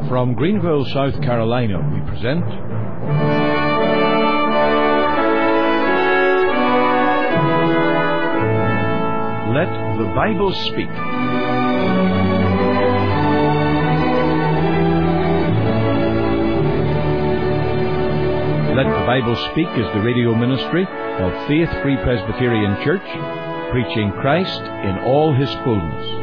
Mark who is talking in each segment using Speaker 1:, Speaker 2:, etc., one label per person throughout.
Speaker 1: From Greenville, South Carolina, we present Let the Bible Speak. Let the Bible Speak is the radio ministry of Faith Free Presbyterian Church, preaching Christ in all His fullness.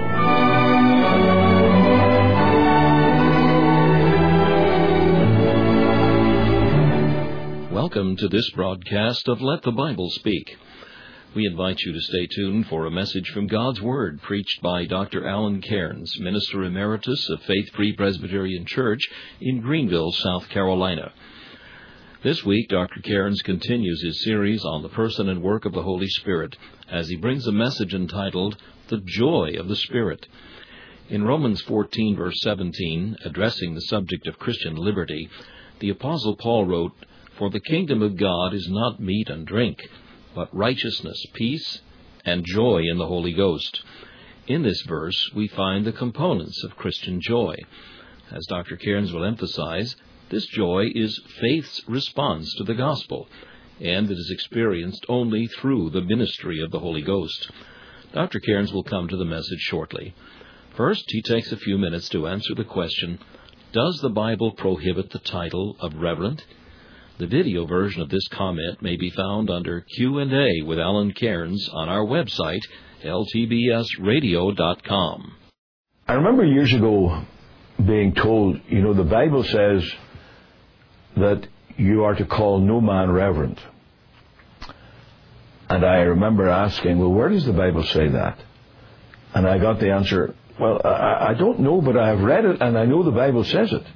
Speaker 2: Welcome to this broadcast of Let the Bible Speak. We invite you to stay tuned for a message from God's Word preached by Dr. Alan Cairns, Minister Emeritus of Faith Free Presbyterian Church in Greenville, South Carolina. This week, Dr. Cairns continues his series on the person and work of the Holy Spirit as he brings a message entitled, The Joy of the Spirit. In Romans 14, verse 17, addressing the subject of Christian liberty, the Apostle Paul wrote, For the kingdom of God is not meat and drink, but righteousness, peace, and joy in the Holy Ghost. In this verse, we find the components of Christian joy. As Dr. Cairns will emphasize, this joy is faith's response to the gospel, and it is experienced only through the ministry of the Holy Ghost. Dr. Cairns will come to the message shortly. First, he takes a few minutes to answer the question, Does the Bible prohibit the title of Reverend? The video version of this comment may be found under Q&A with Alan Cairns on our website, ltbsradio.com.
Speaker 3: I remember years ago being told, the Bible says that you are to call no man reverend. And I remember asking, well, where does the Bible say that? And I got the answer, well, I don't know, but I have read it and I know the Bible says it.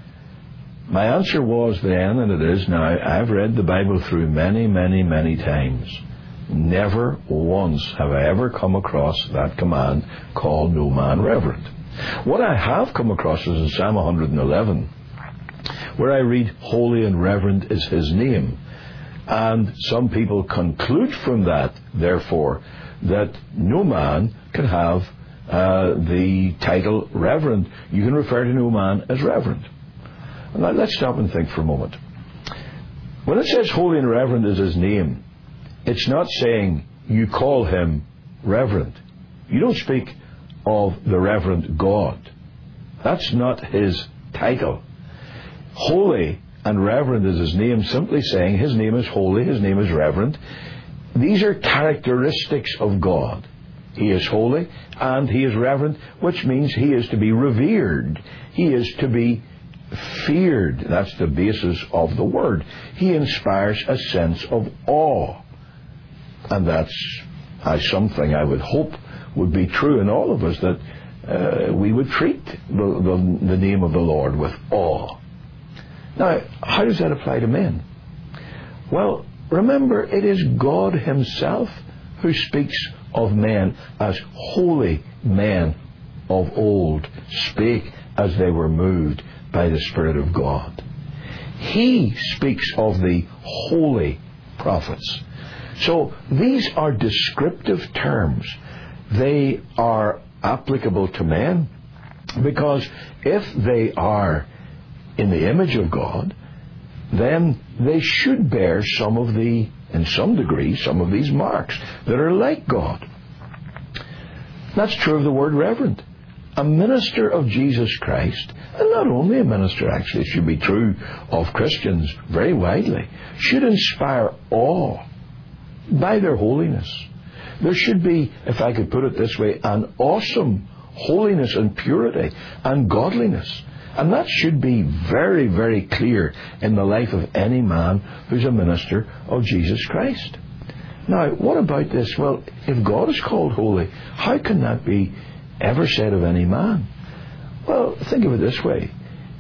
Speaker 3: My answer was then, and it is now, I've read the Bible through many, many, many times. Never once have I ever come across that command, call no man reverend. What I have come across is in Psalm 111, where I read, Holy and reverend is His name. And some people conclude from that, therefore, that no man can have the title reverend. You can refer to no man as reverend. Now, let's stop and think for a moment. When it says holy and reverend is His name, it's not saying you call Him reverend. You don't speak of the reverend God. That's not His title. Holy and reverend is His name, simply saying His name is holy, His name is reverend. These are characteristics of God. He is holy and He is reverend, which means He is to be revered. He is to be feared. That's the basis of the word. He inspires a sense of awe. And that's something I would hope would be true in all of us, that we would treat the name of the Lord with awe. Now, how does that apply to men? Well, remember, it is God Himself who speaks of men as holy men of old spake as they were moved by the Spirit of God. He speaks of the holy prophets. So these are descriptive terms. They are applicable to men because if they are in the image of God, then they should bear in some degree, some of these marks that are like God. That's true of the word reverend. A minister of Jesus Christ, and not only a minister actually, it should be true of Christians very widely, should inspire awe by their holiness. There should be, if I could put it this way, an awesome holiness and purity and godliness. And that should be very, very clear in the life of any man who's a minister of Jesus Christ. Now, what about this? Well, if God is called holy, how can that be ever said of any man? Well, think of it this way.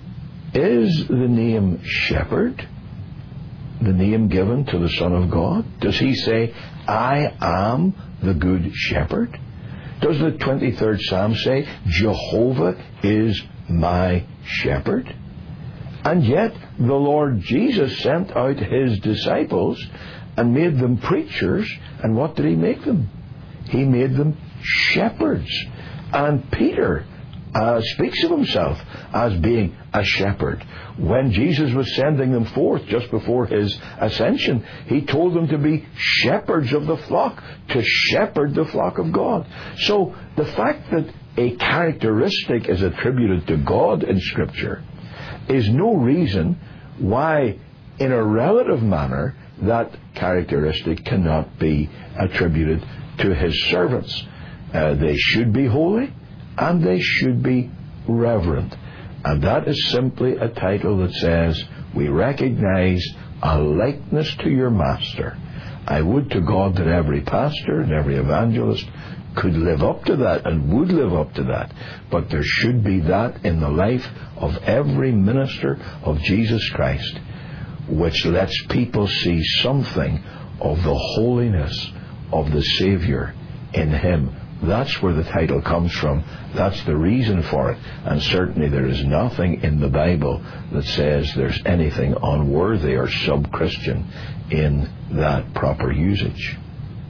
Speaker 3: Is the name shepherd the name given to the Son of God? Does He say, I am the good shepherd? Does the 23rd Psalm say, Jehovah is my shepherd? And yet, the Lord Jesus sent out His disciples and made them preachers. And what did He make them? He made them shepherds. And Peter speaks of himself as being a shepherd. When Jesus was sending them forth just before his ascension, he told them to be shepherds of the flock, to shepherd the flock of God. So the fact that a characteristic is attributed to God in Scripture is no reason why, in a relative manner, that characteristic cannot be attributed to his servants. They should be holy, and they should be reverent. And that is simply a title that says, we recognize a likeness to your master. I would to God that every pastor and every evangelist could live up to that and would live up to that. But there should be that in the life of every minister of Jesus Christ, which lets people see something of the holiness of the Savior in him. That's where the title comes from. That's the reason for it. And certainly there is nothing in the Bible that says there's anything unworthy or sub-Christian in that proper usage.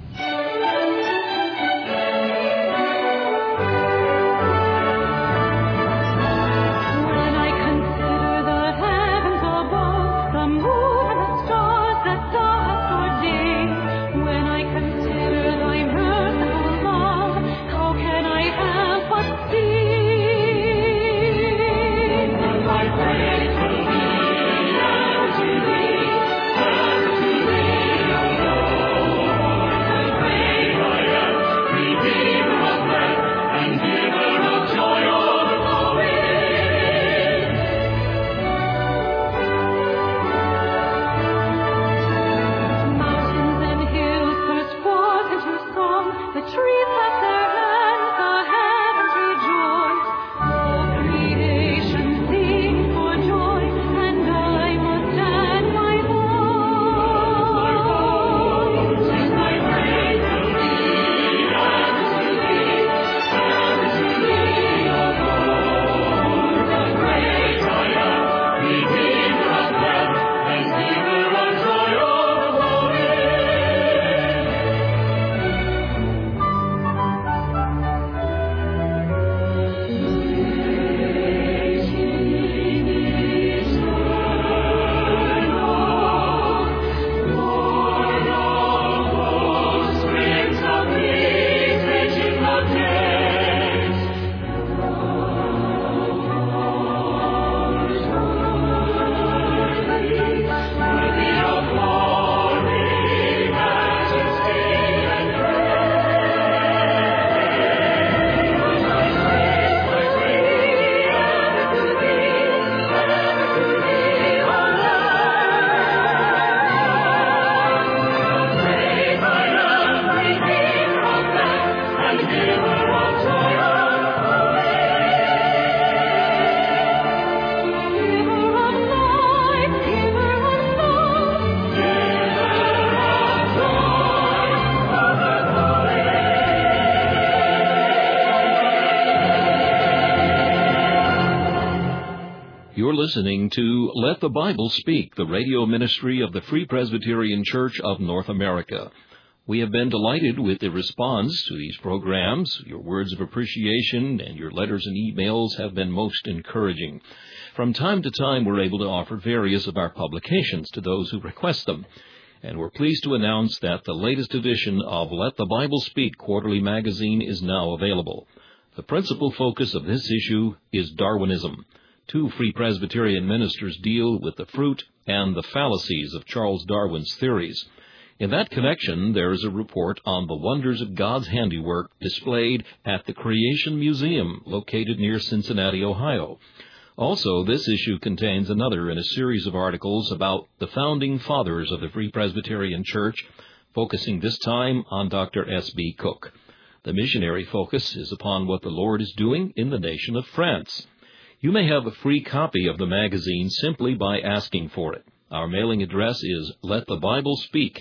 Speaker 2: You're listening to Let the Bible Speak, the radio ministry of the Free Presbyterian Church of North America. We have been delighted with the response to these programs. Your words of appreciation and your letters and emails have been most encouraging. From time to time, we're able to offer various of our publications to those who request them. And we're pleased to announce that the latest edition of Let the Bible Speak quarterly magazine is now available. The principal focus of this issue is Darwinism. Two Free Presbyterian ministers deal with the fruit and the fallacies of Charles Darwin's theories. In that connection, there is a report on the wonders of God's handiwork displayed at the Creation Museum, located near Cincinnati, Ohio. Also, this issue contains another in a series of articles about the founding fathers of the Free Presbyterian Church, focusing this time on Dr. S.B. Cook. The missionary focus is upon what the Lord is doing in the nation of France. You may have a free copy of the magazine simply by asking for it. Our mailing address is Let the Bible Speak,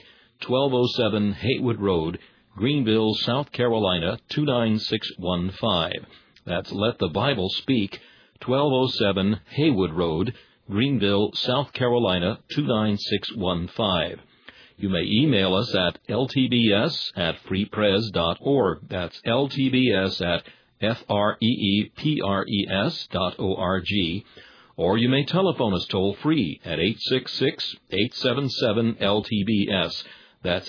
Speaker 2: 1207 Haywood Road, Greenville, South Carolina, 29615. That's Let the Bible Speak, 1207 Haywood Road, Greenville, South Carolina, 29615. You may email us at ltbs@freepres.org. That's ltbs@ freepres.org, or you may telephone us toll-free at 866-877-LTBS. That's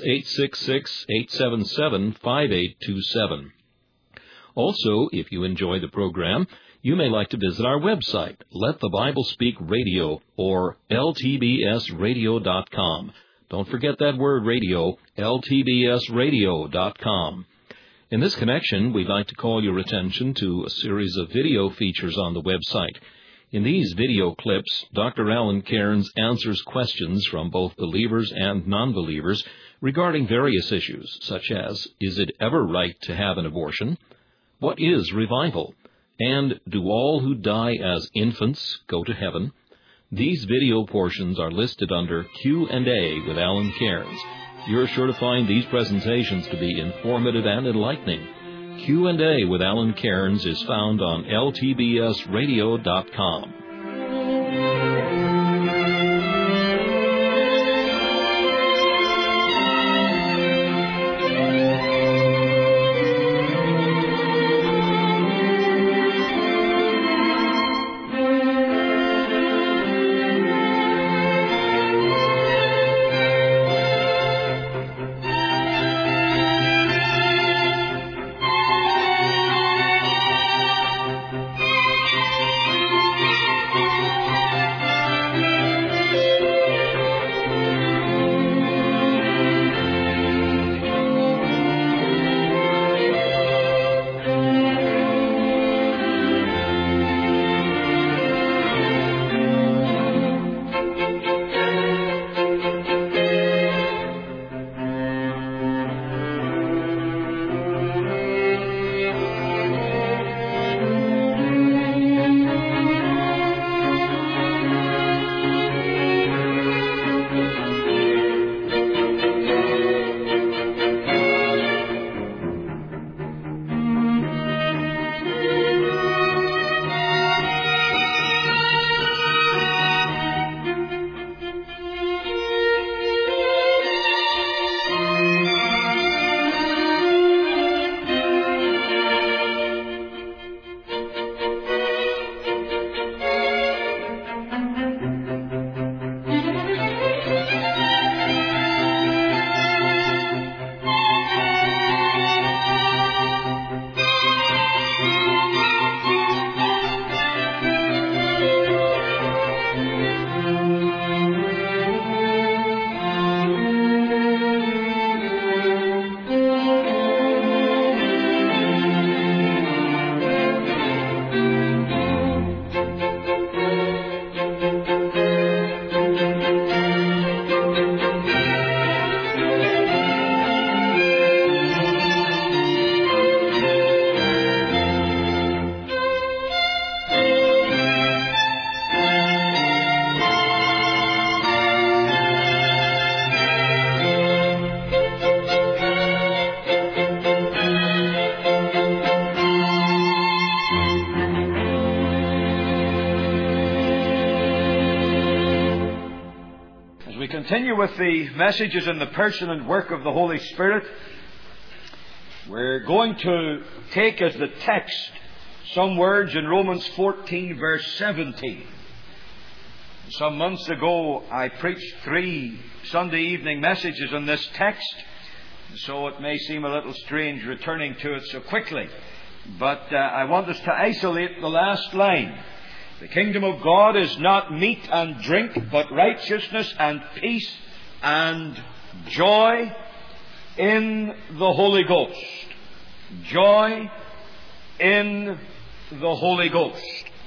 Speaker 2: 866-877-5827. Also, if you enjoy the program, you may like to visit our website, Let the Bible Speak Radio, or ltbsradio.com. Don't forget that word radio, ltbsradio.com. In this connection, we'd like to call your attention to a series of video features on the website. In these video clips, Dr. Alan Cairns answers questions from both believers and non-believers regarding various issues, such as, is it ever right to have an abortion? What is revival? And do all who die as infants go to heaven? These video portions are listed under Q&A with Alan Cairns. You're sure to find these presentations to be informative and enlightening. Q&A with Alan Cairns is found on ltbsradio.com.
Speaker 4: Continue with the messages in the person and work of the Holy Spirit. We're going to take as the text some words in Romans 14 verse 17. Some months ago I preached 3 Sunday evening messages on this text, so it may seem a little strange returning to it so quickly. But I want us to isolate the last line. The kingdom of God is not meat and drink, but righteousness and peace and joy in the Holy Ghost. Joy in the Holy Ghost.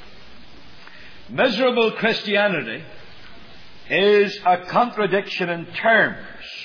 Speaker 4: Miserable Christianity is a contradiction in terms.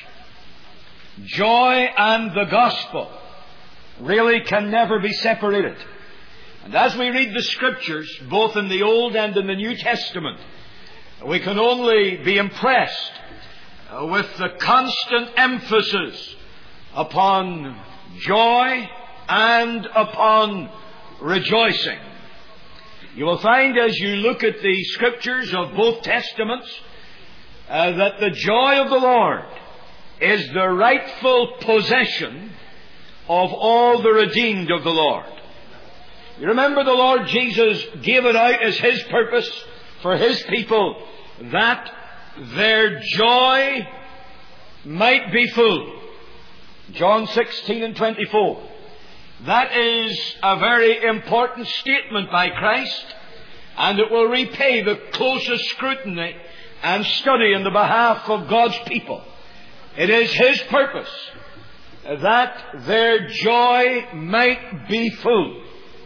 Speaker 4: Joy and the gospel really can never be separated. And as we read the Scriptures, both in the Old and in the New Testament, we can only be impressed with the constant emphasis upon joy and upon rejoicing. You will find as you look at the Scriptures of both Testaments that the joy of the Lord is the rightful possession of all the redeemed of the Lord. You remember the Lord Jesus gave it out as His purpose for His people that their joy might be full. John 16 and 24. That is a very important statement by Christ, and it will repay the closest scrutiny and study in the behalf of God's people. It is His purpose that their joy might be full.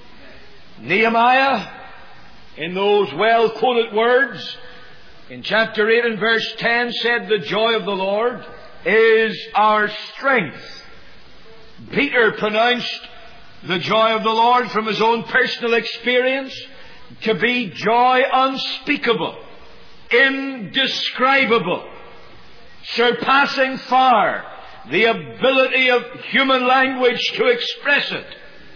Speaker 4: Nehemiah, in those well-quoted words, in chapter 8 and verse 10, said, "The joy of the Lord is our strength." Peter pronounced the joy of the Lord from his own personal experience to be joy unspeakable, indescribable, surpassing far the ability of human language to express it.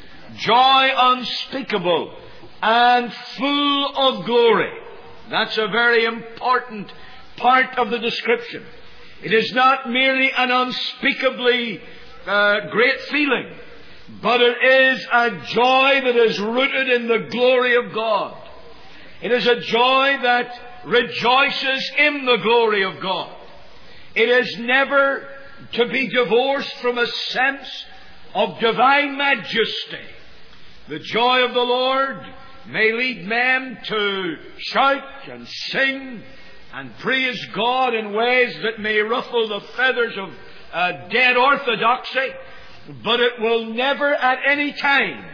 Speaker 4: Joy unspeakable and full of glory. That's a very important part of the description. It is not merely an unspeakably great feeling, but it is a joy that is rooted in the glory of God. It is a joy that rejoices in the glory of God. It is never to be divorced from a sense of divine majesty. The joy of the Lord may lead men to shout and sing and praise God in ways that may ruffle the feathers of dead orthodoxy, but it will never at any time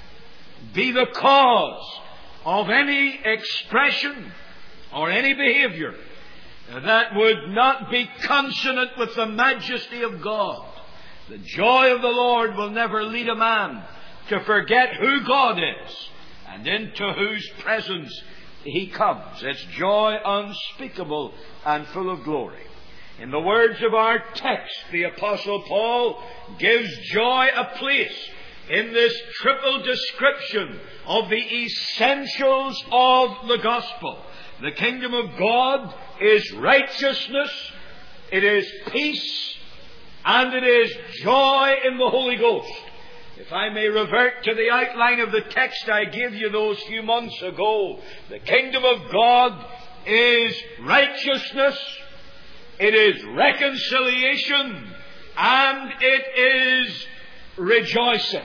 Speaker 4: be the cause of any expression or any behavior that would not be consonant with the majesty of God. The joy of the Lord will never lead a man to forget who God is and into whose presence He comes. It's joy unspeakable and full of glory. In the words of our text, the Apostle Paul gives joy a place in this triple description of the essentials of the gospel. The kingdom of God is righteousness, it is peace, and it is joy in the Holy Ghost. If I may revert to the outline of the text I gave you those few months ago, the kingdom of God is righteousness, it is reconciliation, and it is rejoicing.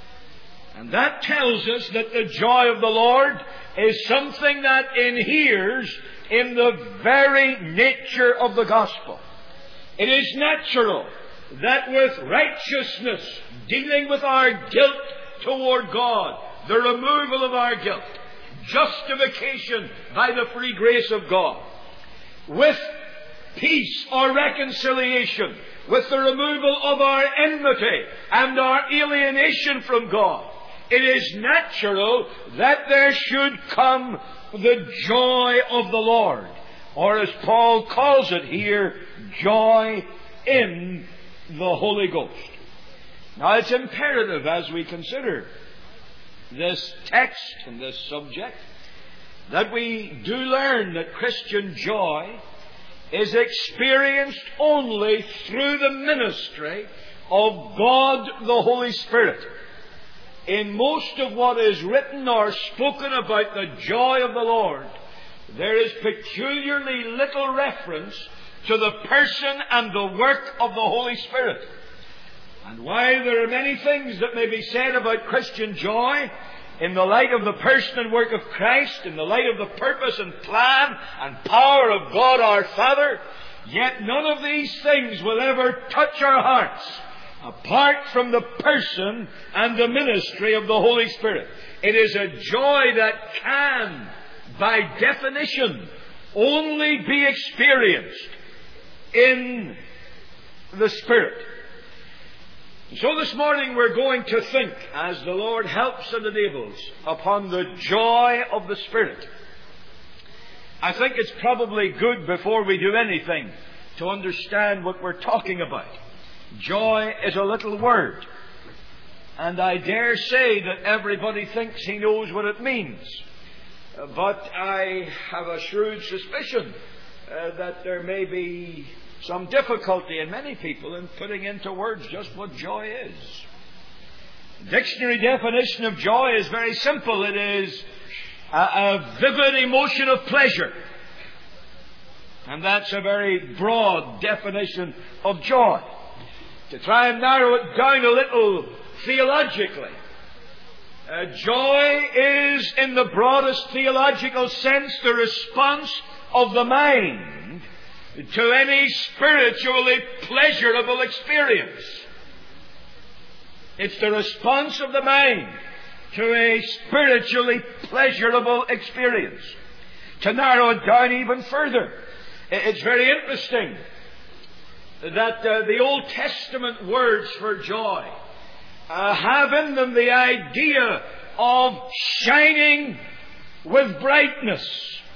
Speaker 4: And that tells us that the joy of the Lord is something that inheres in the very nature of the gospel. It is natural that with righteousness, dealing with our guilt toward God, the removal of our guilt, justification by the free grace of God, with peace or reconciliation, with the removal of our enmity and our alienation from God, it is natural that there should come the joy of the Lord, or as Paul calls it here, joy in the Holy Ghost. Now it's imperative as we consider this text and this subject that we do learn that Christian joy is experienced only through the ministry of God the Holy Spirit. In most of what is written or spoken about the joy of the Lord, there is peculiarly little reference to the person and the work of the Holy Spirit. And while there are many things that may be said about Christian joy, in the light of the person and work of Christ, in the light of the purpose and plan and power of God our Father, yet none of these things will ever touch our hearts apart from the person and the ministry of the Holy Spirit. It is a joy that can, by definition, only be experienced in the Spirit. So this morning we're going to think, as the Lord helps and enables, upon the joy of the Spirit. I think it's probably good before we do anything to understand what we're talking about. Joy is a little word, and I dare say that everybody thinks he knows what it means. But I have a shrewd suspicion that there may be some difficulty in many people in putting into words just what joy is. The dictionary definition of joy is very simple. It is a vivid emotion of pleasure. And that's a very broad definition of joy. To try and narrow it down a little theologically, joy is, in the broadest theological sense, the response of the mind to any spiritually pleasurable experience. It's the response of the mind to a spiritually pleasurable experience. To narrow it down even further, it's very interesting that the Old Testament words for joy have in them the idea of shining with brightness,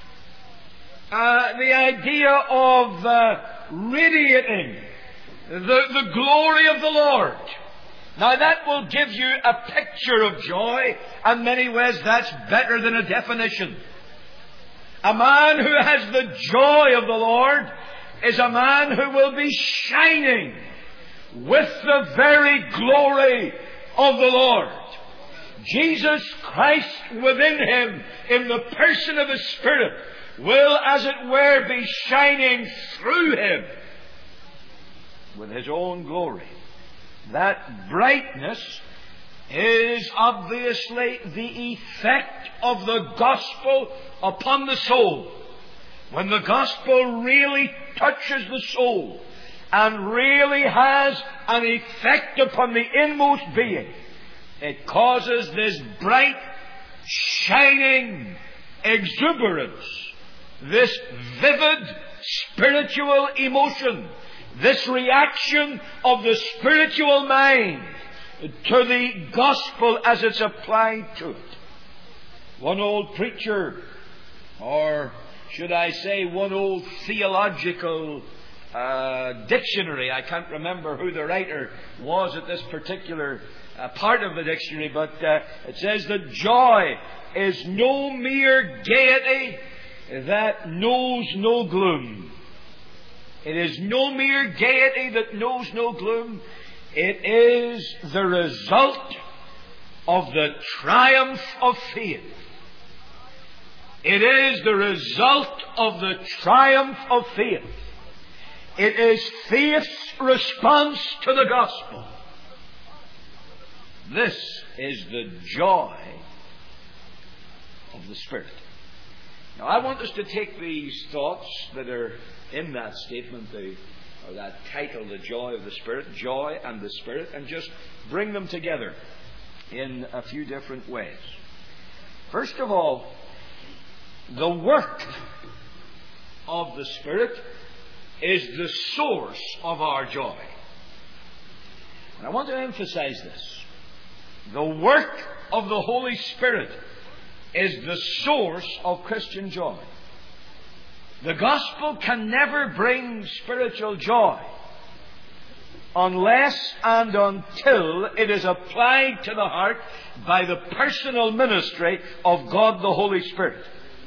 Speaker 4: the idea of radiating the glory of the Lord. Now that will give you a picture of joy, and in many ways that's better than a definition. A man who has the joy of the Lord is a man who will be shining with the very glory of the Lord. Jesus Christ within him, in the person of the Spirit, will, as it were, be shining through him with his own glory. That brightness is obviously the effect of the gospel upon the soul. When the gospel really touches the soul and really has an effect upon the inmost being, it causes this bright, shining exuberance, this vivid spiritual emotion, this reaction of the spiritual mind to the gospel as it's applied to it. One old preacher, or should I say one old theological dictionary, I can't remember who the writer was at this particular part of the dictionary, but it says that joy is no mere gaiety that knows no gloom. It is no mere gaiety that knows no gloom. It is the result of the triumph of faith. It is the result of the triumph of faith. It is faith's response to the gospel. This is the joy of the Spirit. Now, I want us to take these thoughts that are in that statement, or that title, The Joy of the Spirit, Joy and the Spirit, and just bring them together in a few different ways. First of all, the work of the Spirit is the source of our joy. And I want to emphasize this. The work of the Holy Spirit is the source of Christian joy. The gospel can never bring spiritual joy unless and until it is applied to the heart by the personal ministry of God the Holy Spirit.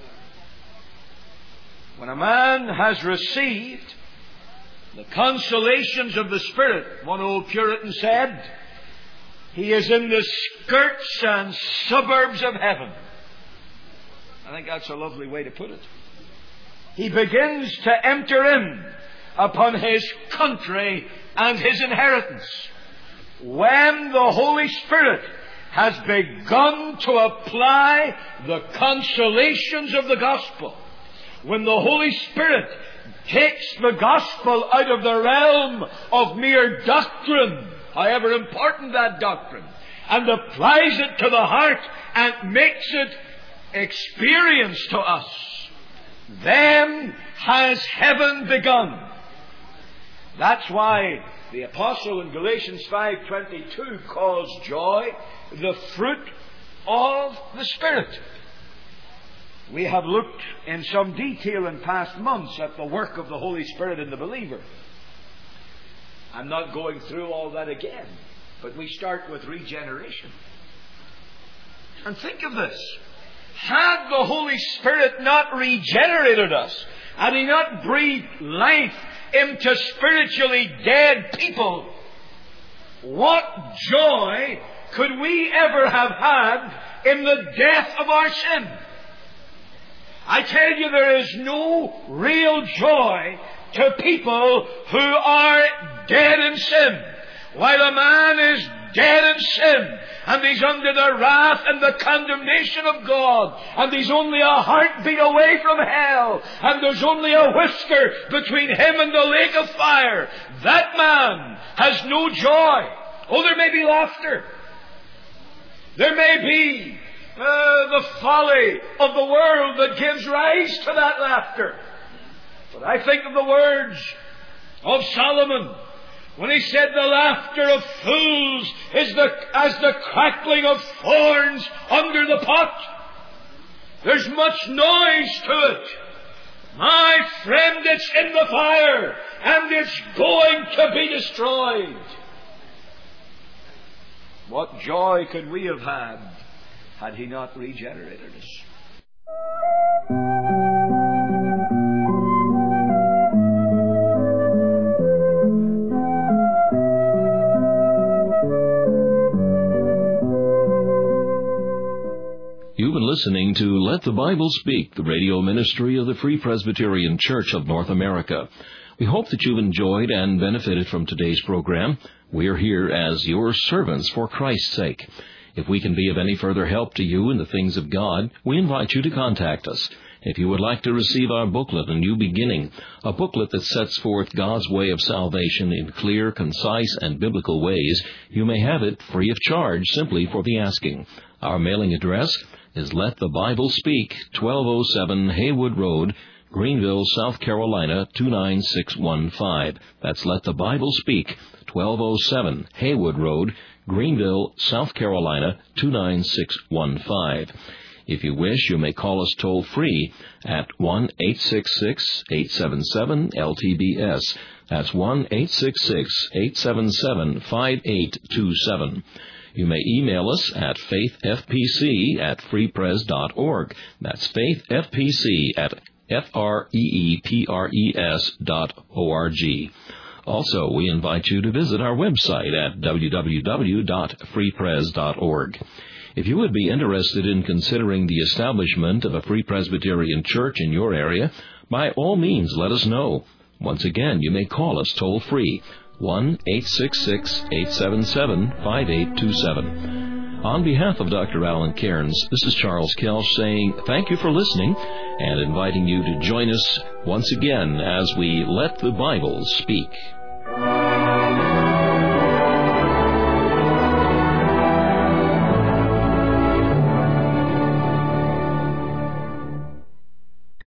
Speaker 4: When a man has received the consolations of the Spirit, one old Puritan said, he is in the skirts and suburbs of heaven. I think that's a lovely way to put it. He begins to enter in upon his country and his inheritance. When the Holy Spirit has begun to apply the consolations of the gospel, when the Holy Spirit takes the gospel out of the realm of mere doctrine, however important that doctrine, and applies it to the heart and makes it experience to us, then has heaven begun. That's why the apostle in Galatians 5:22 calls joy the fruit of the Spirit. We have looked in some detail in past months at the work of the Holy Spirit in the believer. I'm not going through all that again, but we start with regeneration. And think of this. Had the Holy Spirit not regenerated us, had He not breathed life into spiritually dead people, what joy could we ever have had in the death of our sin? I tell you, there is no real joy to people who are dead in sin. While a man is dead in sin, and he's under the wrath and the condemnation of God, and he's only a heartbeat away from hell, and there's only a whisker between him and the lake of fire, that man has no joy. Oh, there may be laughter. There may be the folly of the world that gives rise to that laughter. But I think of the words of Solomon when he said, the laughter of fools is as the crackling of thorns under the pot. There's much noise to it. My friend, it's in the fire, and it's going to be destroyed. What joy could we have had He not regenerated us?
Speaker 2: You've been listening to Let the Bible Speak, the radio ministry of the Free Presbyterian Church of North America. We hope that you've enjoyed and benefited from today's program. We're here as your servants for Christ's sake. If we can be of any further help to you in the things of God, we invite you to contact us. If you would like to receive our booklet, A New Beginning, a booklet that sets forth God's way of salvation in clear, concise, and biblical ways, you may have it free of charge simply for the asking. Our mailing address is Let the Bible Speak, 1207 Haywood Road, Greenville, South Carolina, 29615. That's Let the Bible Speak, 1207 Haywood Road, Greenville, South Carolina, 29615. If you wish, you may call us toll-free at 1-866-877-LTBS. That's 1-866-877-5827. You may email us at faithfpc@freepres.org. That's faithfpc@freepres.org. Also, we invite you to visit our website at www.freepres.org. If you would be interested in considering the establishment of a Free Presbyterian Church in your area, by all means let us know. Once again, you may call us toll-free, 1-866-877-5827. On behalf of Dr. Alan Cairns, this is Charles Kelch saying thank you for listening and inviting you to join us once again as we Let the Bible Speak.